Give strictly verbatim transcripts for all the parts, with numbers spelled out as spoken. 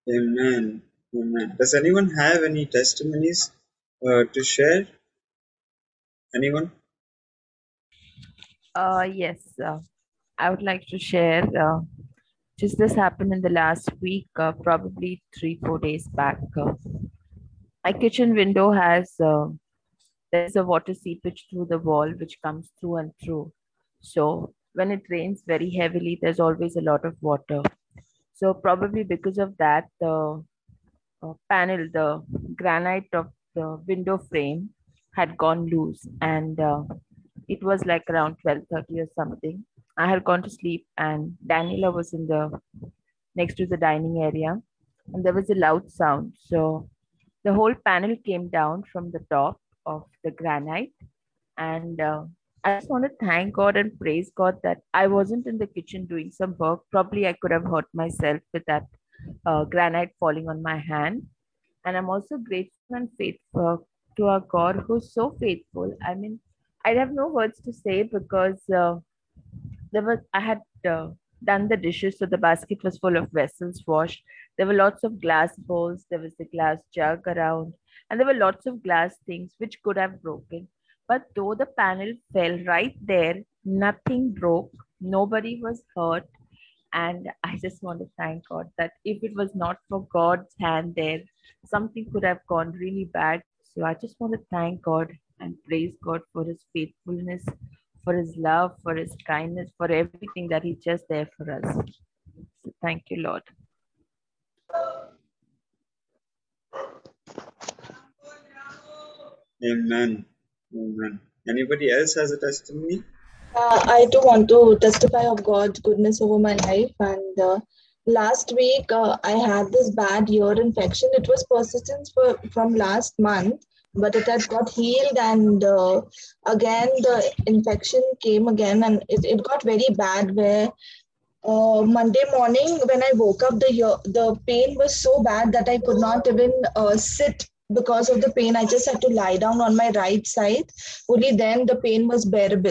Amen. Amen. Does anyone have any testimonies uh, to share? Anyone? Uh, yes, uh, I would like to share. Uh, just this happened in the last week, uh, probably three, four days back. Uh, my kitchen window has uh, there's a water seepage through the wall which comes through and through. So when it rains very heavily, there's always a lot of water. So probably because of that, the uh, panel, the granite of the window frame had gone loose, and uh, it was like around twelve thirty or something. I had gone to sleep, and Daniela was in the next to the dining area, and there was a loud sound. So the whole panel came down from the top of the granite, and uh, I just want to thank God and praise God that I wasn't in the kitchen doing some work. Probably I could have hurt myself with that uh, granite falling on my hand. And I'm also grateful and faithful to our God who's so faithful. I mean, I have no words to say because uh, there was I had uh, done the dishes, so the basket was full of vessels washed. There were lots of glass bowls. There was a glass jug around, and there were lots of glass things which could have broken. But though the panel fell right there, nothing broke. Nobody was hurt, and I just want to thank God that if it was not for God's hand there, something could have gone really bad. So I just want to thank God and praise God for His faithfulness, for His love, for His kindness, for everything that He's just there for us. So thank you, Lord. Amen. Amen. Anybody else has a testimony? Uh, I too want to testify of God's goodness over my life. And uh, last week, uh, I had this bad ear infection. It was persistent for, from last month, but it had got healed. And uh, again, the infection came again, and it, it got very bad. Where uh, Monday morning, when I woke up, the ear, the pain was so bad that I could not even uh, sit because of the pain. I just had to lie down on my right side. Only then the pain was bearable.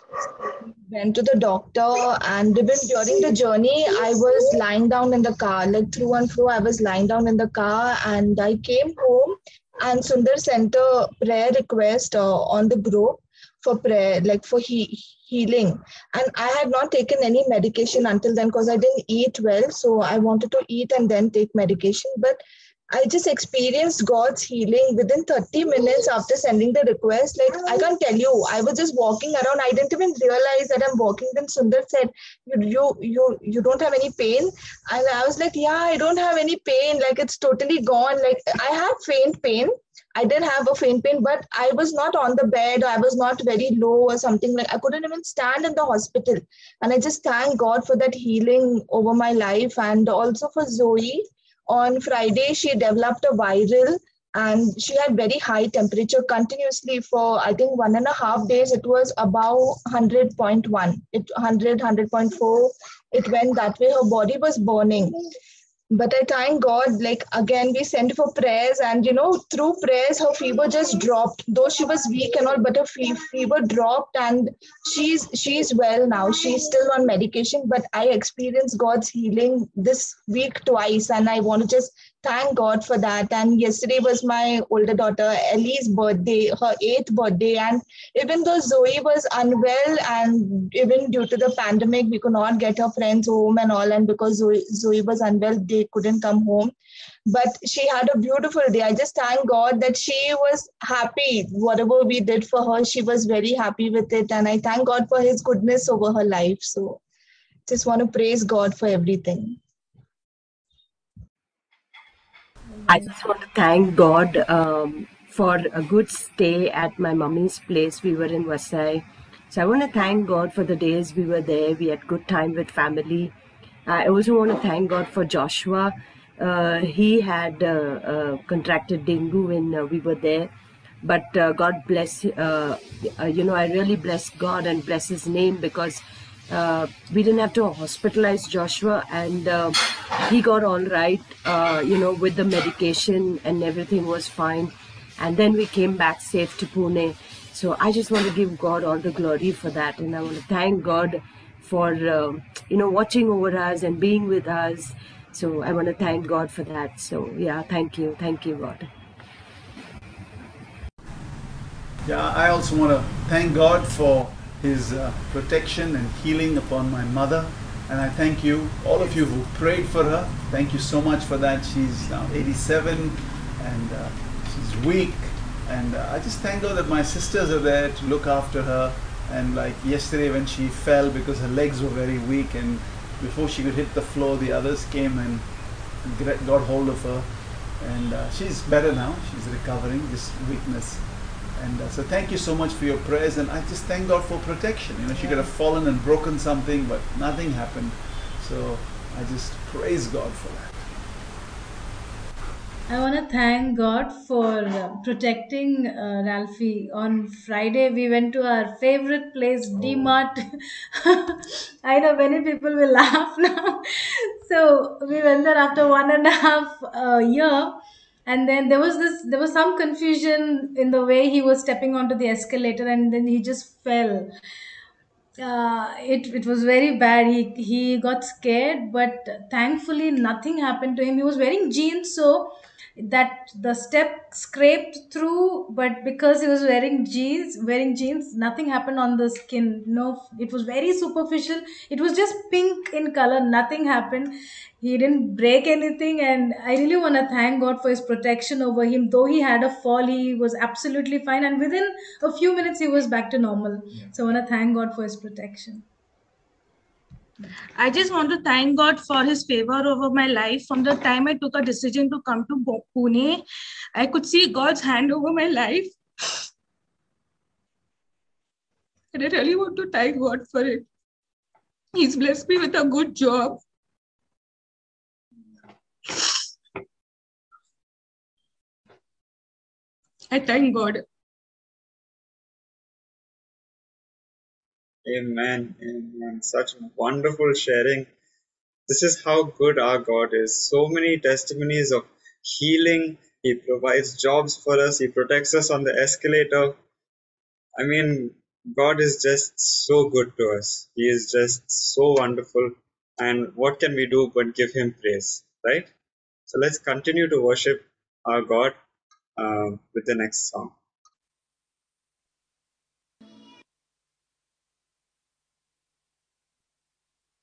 Went to the doctor, and even during the journey I was lying down in the car, like through and through I was lying down in the car, and I came home, and Sundar sent a prayer request uh, on the group for prayer, like for he- healing. And I had not taken any medication until then because I didn't eat well, so I wanted to eat and then take medication. But I just experienced God's healing within thirty minutes after sending the request. Like, I can't tell you, I was just walking around. I didn't even realize that I'm walking. Then Sundar said, you, you, you, you don't have any pain? And I was like, yeah, I don't have any pain. Like, it's totally gone. Like, I had faint pain. I did have a faint pain, but I was not on the bed. I was not very low or something. Like, I couldn't even stand in the hospital. And I just thank God for that healing over my life. And also for Zoe, on Friday, she developed a viral, and she had very high temperature continuously for, I think, one and a half days. It was above one hundred point one, it one hundred, one hundred point four. It went that way. Her body was burning. But I thank God, like again, we sent for prayers, and you know, through prayers, her fever just dropped. Though she was weak and all, but her fe- fever dropped, and she's she's well now. She's still on medication, but I experienced God's healing this week twice, and I want to just thank God for that. And yesterday was my older daughter Ellie's birthday, her eighth birthday, and even though Zoe was unwell, and even due to the pandemic, we could not get her friends home and all. And because Zoe, Zoe was unwell, they couldn't come home. But she had a beautiful day. I just thank God that she was happy. Whatever we did for her, she was very happy with it. And I thank God for His goodness over her life. So just want to praise God for everything. I just want to thank God um, for a good stay at my mummy's place. We were in Vasai. So I want to thank God for the days we were there. We had good time with family. I also want to thank God for Joshua. Uh, he had uh, uh, contracted dengue when uh, we were there. But uh, God bless, uh, uh, you know, I really bless God and bless His name because uh, we didn't have to hospitalize Joshua, and uh, he got all right, uh, you know, with the medication, and everything was fine. And then we came back safe to Pune. So I just want to give God all the glory for that, and I want to thank God for uh, you know, watching over us and being with us. So I want to thank God for that. So yeah, thank you. Thank you, God. Yeah, I also want to thank God for His uh, protection and healing upon my mother. And I thank you, all of you who prayed for her. Thank you so much for that. She's now eighty-seven and uh, she's weak. And uh, I just thank God that my sisters are there to look after her. And like yesterday when she fell because her legs were very weak, and before she could hit the floor, the others came and gra- got hold of her. And uh, she's better now. She's recovering this weakness. And uh, so thank you so much for your prayers, and I just thank God for protection. You know, she could have fallen and broken something, but nothing happened. So I just praise God for that. I want to thank God for uh, protecting uh, Ralphie. On Friday, we went to our favorite place, D-Mart. I know many people will laugh now. So we went there after one and a half uh, year, and then there was this, there was some confusion in the way he was stepping onto the escalator, and then he just fell. Uh, it it was very bad. He he got scared, but thankfully nothing happened to him. He was wearing jeans, so that the step scraped through. But because he was wearing jeans, wearing jeans, nothing happened on the skin. No, it was very superficial. It was just pink in color. Nothing happened. He didn't break anything, and I really want to thank God for His protection over him. Though he had a fall, he was absolutely fine, and within a few minutes he was back to normal. So I want to thank God for His protection. I just want to thank God for His favor over my life. From the time I took a decision to come to Pune, I could see God's hand over my life. And I really want to thank God for it. He's blessed me with a good job. I thank God. Amen. Amen. Such wonderful sharing. This is how good our God is. So many testimonies of healing. He provides jobs for us. He protects us on the escalator. I mean, God is just so good to us. He is just so wonderful. And what can we do but give Him praise, right? So let's continue to worship our God uh, with the next song.